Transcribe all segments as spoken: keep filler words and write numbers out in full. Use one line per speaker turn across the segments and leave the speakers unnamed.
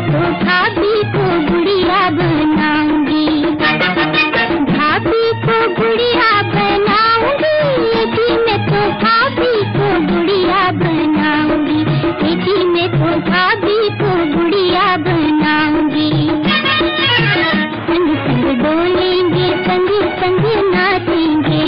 तो भाभी को गुड़िया बनाऊंगी, भाभी को गुड़िया बनाऊंगी, जी मैं तो भाभी को गुड़िया बनाऊंगी, जी मैं तो भाभी को गुड़िया बनाऊंगी। संग संग डोलेंगे, संग संग नाचेंगे,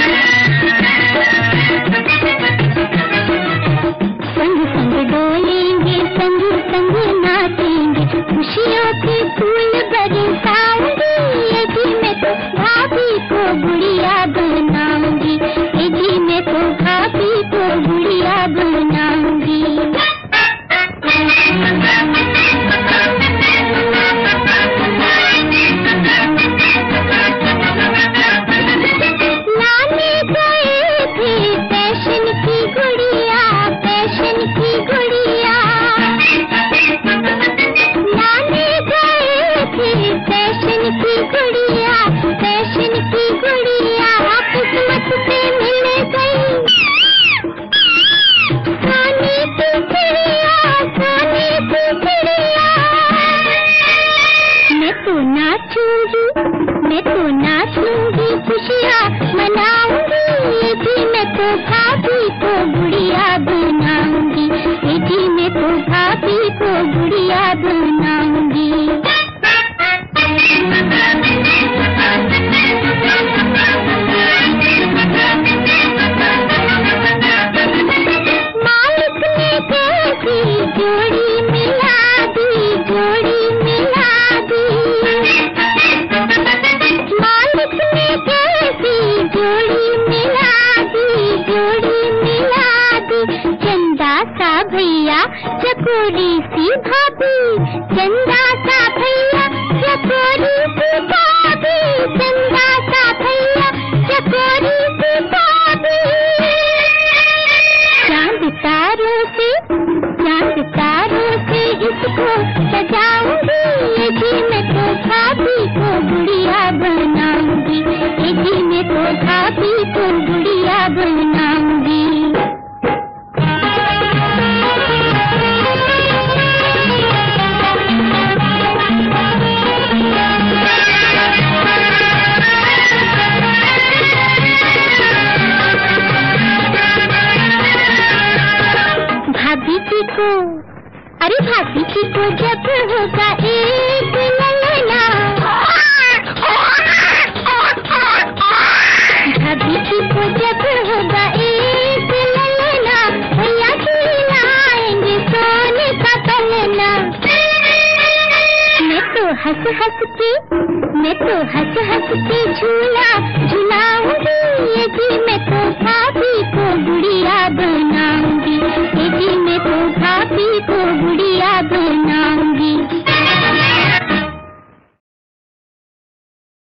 संग संग डोलेंगे, संग संग नाचेंगे, खुशियों के फूल बरसाऊंगी, जी मैं तो भाभी को गुड़िया बनाऊंगी, जी मैं तो भाभी को गुड़िया बनाऊंगी। लाने गए थे फैशन की गुड़िया, फैशन की गुड़िया, लाने गए थे फैशन की गुड़िया, फैशन की गुड़िया, किस्मत से मिल गई सोने की चिड़िया, सोने की चिड़िया। मैं तो नाचूंगी, मैं तो नाचूंगी, खुशियाँ मनाऊंगी, जी मैं तो भाभी को गुड़िया बनाऊंगी, जी मैं तो भाभी को गुड़िया बनाऊंगी। मालिक ने कैसी जोड़ी मिला दी, जोड़ी मिला दी, मालिक ने कैसी जोड़ी मिला दी, जोड़ी मिला दी। चंदा सा भैया, चकोरी सी भाभी, चंदा सा भैया, चकोरी सी भाभी, चंदा सा भैया, चकोरी सी भाभी। चांद तारों से, चांद तारों से इसको सजाऊंगी, जी मैं तो भाभी को गुड़िया बनाऊंगी, जी मैं तो भाभी को गुड़िया बनाऊंगी। भाभी जी को, अरे भाभी जी को जब होगा एक ललना, भाभी जी को जब होगा एक ललना, भैया खिलाएंगे सोने का पलना। मैं तो हंस हंस के, मैं तो हंस हंस के झूला झुलाऊंगी,